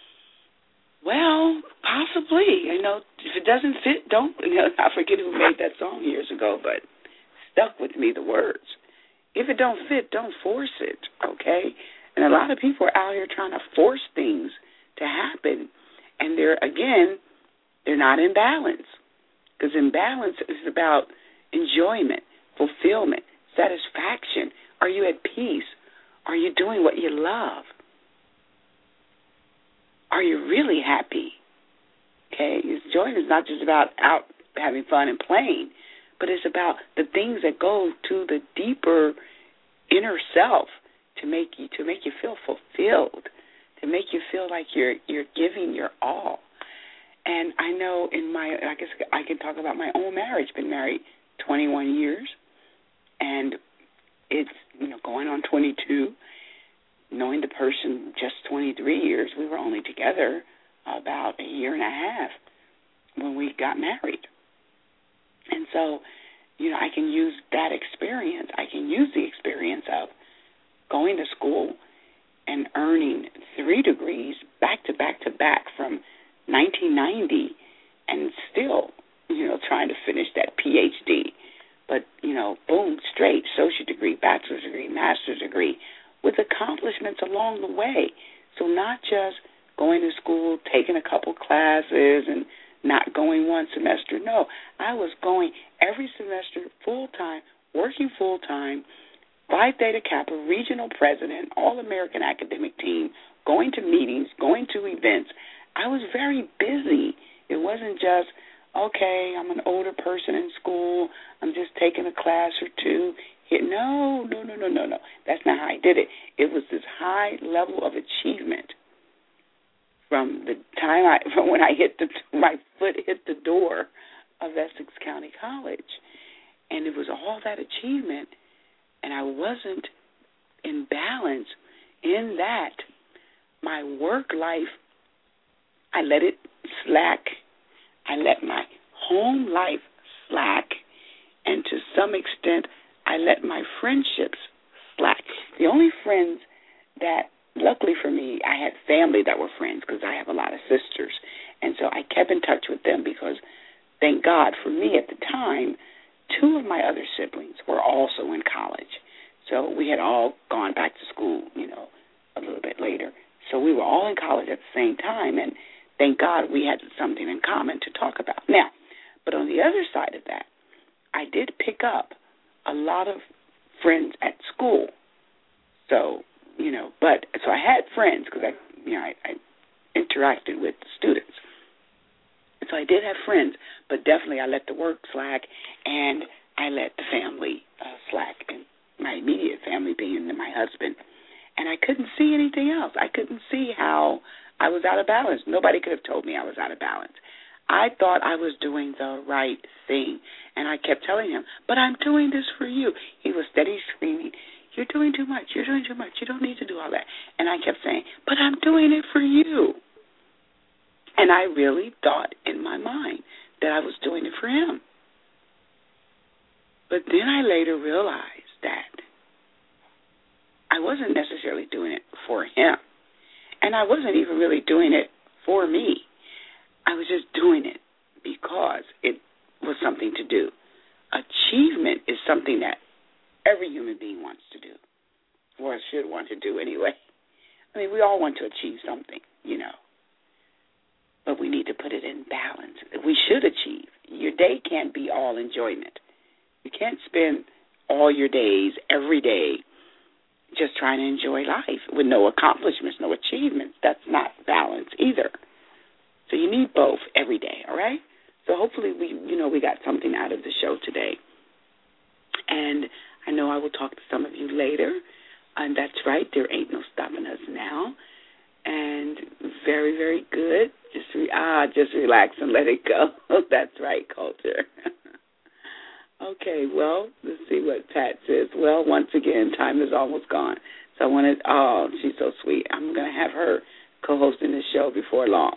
Well, possibly. You know, if it doesn't fit, don't. You know, I forget who made that song years ago, but stuck with me the words. If it don't fit, don't force it, okay? And a lot of people are out here trying to force things to happen, and they're, again, they're not in balance, because in balance is about enjoyment, fulfillment, satisfaction. Are you at peace? Are you doing what you love? Are you really happy? Okay, enjoyment is not just about out having fun and playing, but it's about the things that go to the deeper inner self to make you to make you feel fulfilled, to make you feel like you're you're giving your all. And I know in my, I guess I can talk about my own marriage. Been married twenty-one years, and it's, you know, going on twenty-two. Knowing the person just twenty-three years, we were only together about a year and a half when we got married. And so, you know, I can use that experience. I can use the experience of going to school and earning three degrees back to back to back from nineteen ninety, and still, you know, trying to finish that P H D. But, you know, boom, straight, associate degree, bachelor's degree, master's degree, with accomplishments along the way. So not just going to school, taking a couple classes, and not going one semester. No, I was going every semester full-time, working full-time, Phi Theta Kappa, regional president, all-American academic team, going to meetings, going to events. I was very busy. It wasn't just, okay, I'm an older person in school, I'm just taking a class or two. No, no, no, no, no, no. That's not how I did it. It was this high level of achievement from the time I, from when I hit the, my foot hit the door of Essex County College. And it was all that achievement, and I wasn't in balance in that my work life, I let it slack. I let my home life slack, and to some extent, I let my friendships slack. The only friends that, luckily for me, I had family that were friends because I have a lot of sisters, and so I kept in touch with them because, thank God, for me at the time, two of my other siblings were also in college. So we had all gone back to school, you know, a little bit later. So we were all in college at the same time, and thank God we had something in common to talk about. Now, but on the other side of that, I did pick up a lot of friends at school. So you know, but so I had friends because I, you know, I, I interacted with students. So I did have friends, but definitely I let the work slack, and I let the family uh, slack, and my immediate family being my husband. And I couldn't see anything else. I couldn't see how I was out of balance. Nobody could have told me I was out of balance. I thought I was doing the right thing, and I kept telling him, but I'm doing this for you. He was steady screaming, you're doing too much, you're doing too much, you don't need to do all that. And I kept saying, but I'm doing it for you. And I really thought in my mind that I was doing it for him. But then I later realized that I wasn't necessarily doing it for him. And I wasn't even really doing it for me. I was just doing it because it was something to do. Achievement is something that every human being wants to do, or should want to do anyway. I mean, we all want to achieve something, you know. But we need to put it in balance. We should achieve. Your day can't be all enjoyment. You can't spend all your days, every day, just trying to enjoy life with no accomplishments, no achievements. That's not balance either. So you need both every day, all right? So hopefully we, you know, we got something out of the show today. And I know I will talk to some of you later. And that's right, there ain't no stopping us now. And very, very good. Just re- ah, just relax and let it go. That's right, culture. Okay, well, let's see what Pat says. Well, once again, time is almost gone. So I wanted, oh, she's so sweet. I'm going to have her co-hosting the show before long.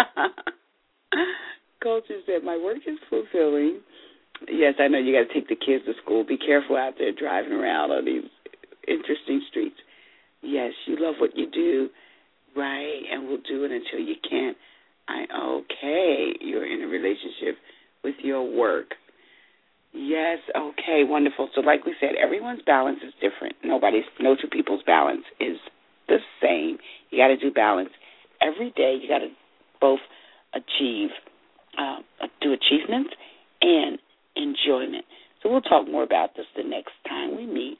Culture said, my work is fulfilling. Yes, I know you got to take the kids to school. Be careful out there driving around on these interesting streets. Yes, you love what you do, right, and we'll do it until you can't. I, okay, you're in a relationship with your work. Yes, okay, wonderful. So like we said, everyone's balance is different. Nobody's, no two people's balance is the same. You got to do balance every day. You got to both achieve, uh, do achievements and enjoyment. So we'll talk more about this the next time we meet.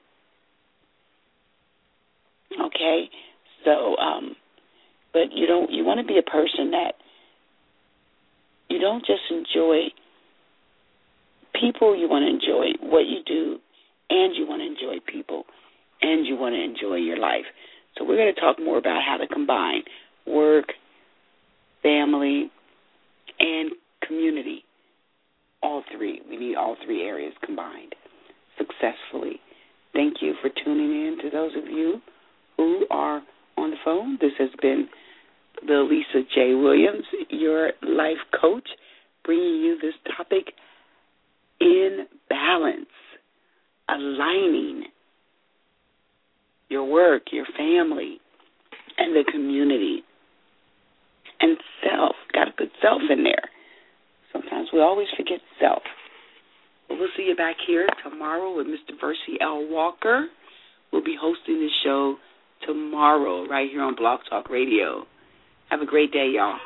Okay, so, um, but you don't, you want to be a person that you don't just enjoy people, you want to enjoy what you do, and you want to enjoy people, and you want to enjoy your life. So we're going to talk more about how to combine work, family, and community. All three. We need all three areas combined successfully. Thank you for tuning in to those of you who are on the phone. This has been the Lisa J. Williams, your life coach, bringing you this topic, in balance, aligning your work, your family, and the community, and self. Got to put self in there. Sometimes we always forget self. But we'll see you back here tomorrow with Mister Versi L. Walker. We'll be hosting the show tomorrow right here on Blog Talk Radio. Have a great day, y'all.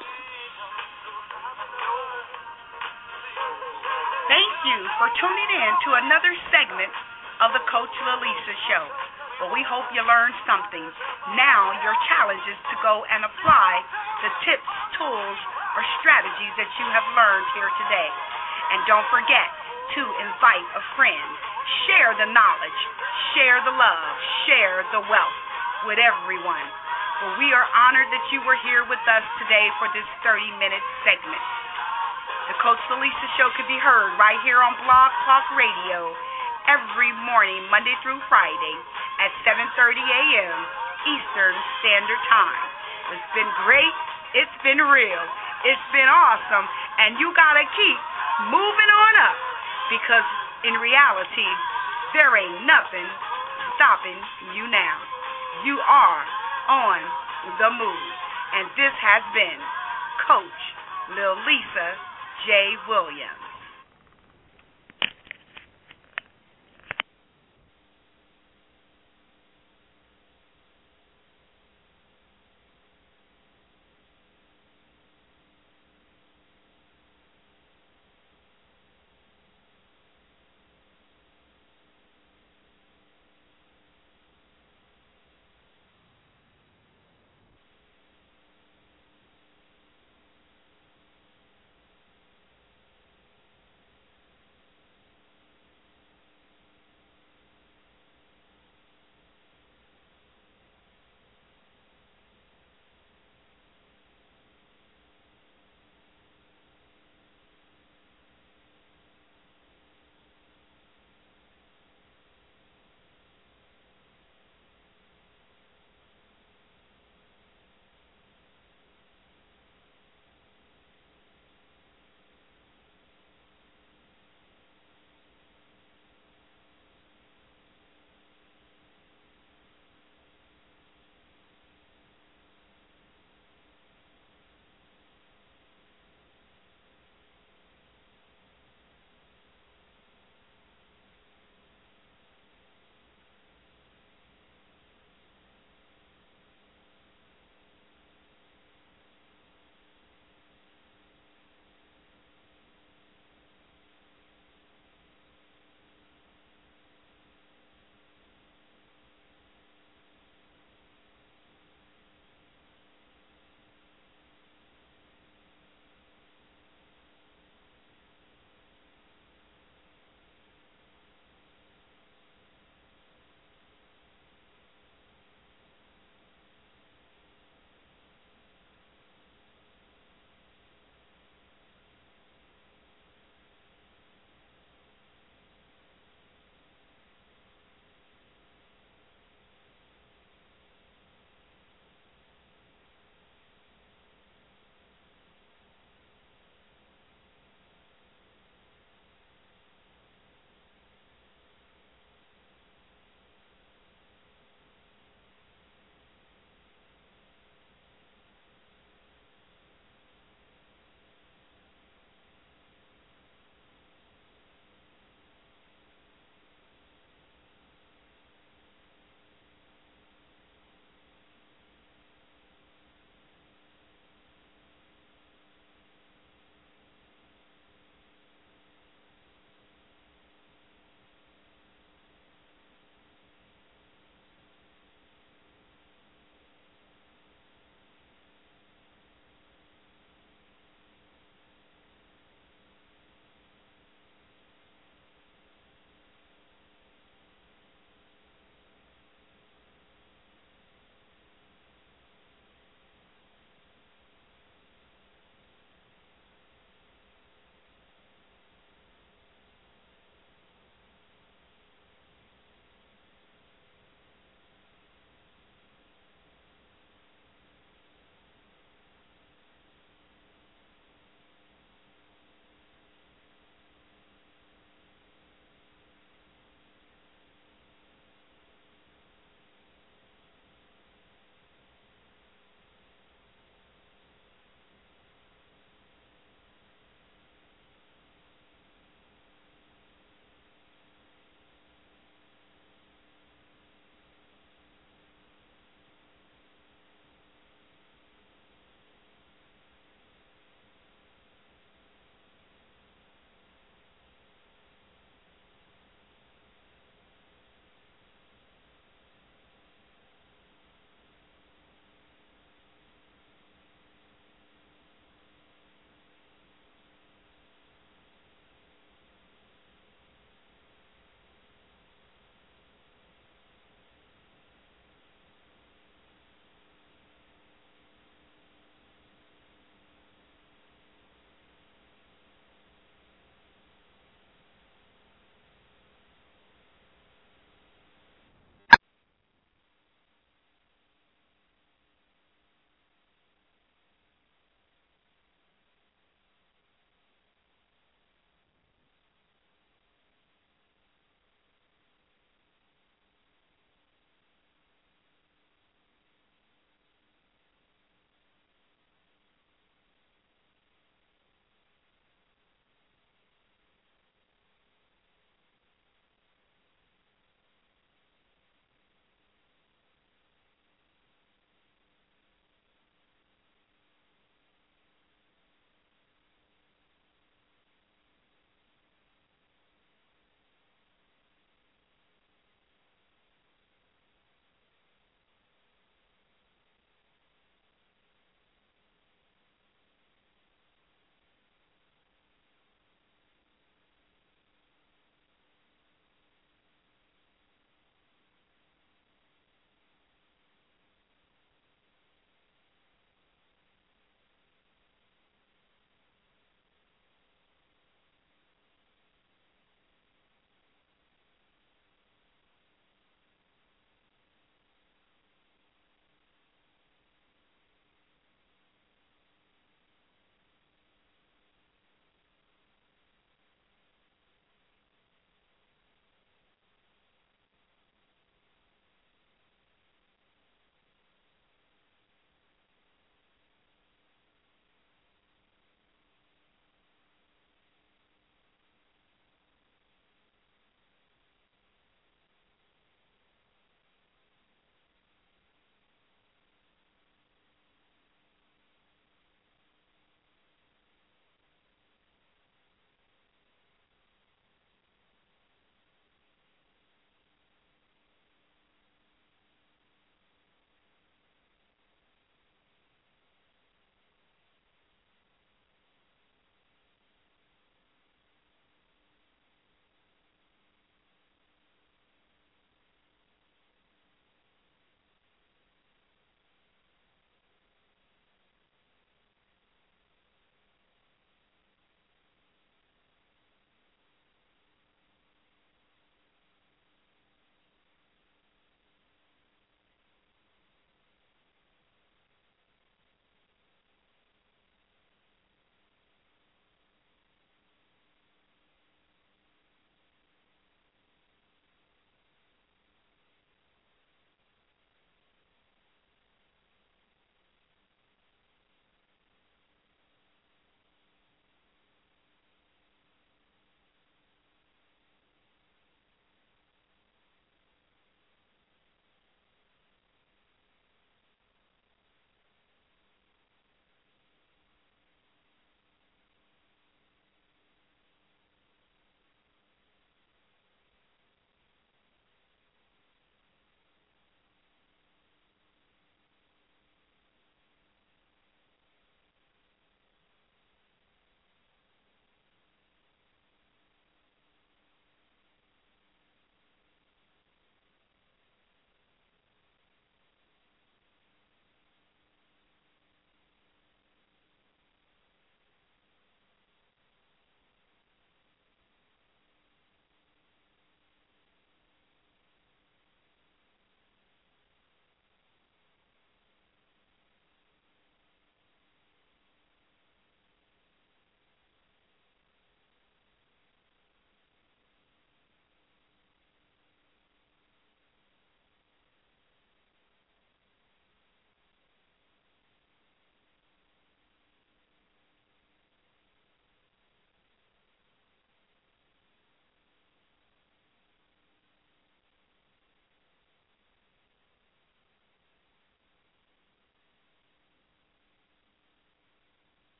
Thank you for tuning in to another segment of the Coach Lalisa Show. Well, we hope you learned something. Now your challenge is to go and apply the tips, tools, or strategies that you have learned here today. And don't forget to invite a friend. Share the knowledge, share the love, share the wealth with everyone. Well, we are honored that you were here with us today for this thirty-minute segment. The Coach Lalisa Show can be heard right here on Blog Talk Radio every morning, Monday through Friday at seven thirty a.m. Eastern Standard Time. It's been great. It's been real. It's been awesome. And you got to keep moving on up because in reality, there ain't nothing stopping you now. You are on the move. And this has been Coach Lil Lisa J. Williams.